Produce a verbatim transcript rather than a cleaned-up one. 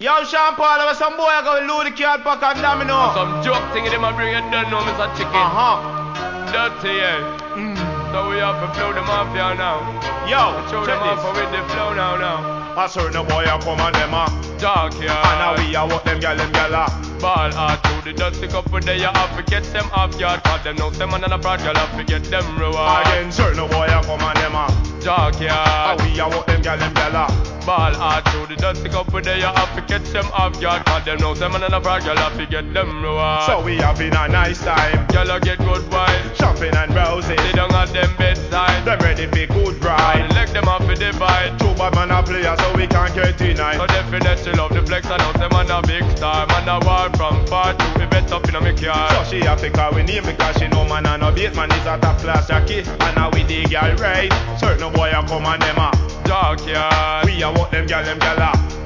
Yo, Sean Paul, there was some boy I go with Louis the Card Pack and Domino. Some joke thing in them I bring it done, know Mister Chicken. Uh-huh. Dirty, yeah. Mm. So we have to flow them off here now. Yo, show check them this. off with the flow now, now. A certain boy a come and them a dark, yeah. And now we a what them gal them gal a ball hard to the dusty couple there you have to get them off yard. Cause them know them man and a broad girl have to get them reward. Again certain boy a come and them a dark, yeah. And we a what them gal them gal a ball hard to the dusty couple there you have to get them off yard. Cause them know them man and a broad girl have to get them reward. So we have been a nice time. Girl a get good wine, shopping and browsing. They don't have them bedside. Them ready for good ride. Leg them off for divide. Two bad man a player so we can't get denied. So definitely love the flex and out them man a big star. Man a war from far to be bet up in a me car. So she a pick her we name because she know man and no bait man is a top class jockey. And now we the girl right. Certain boy a come and them a dark, yeah. We a what them gal them gal a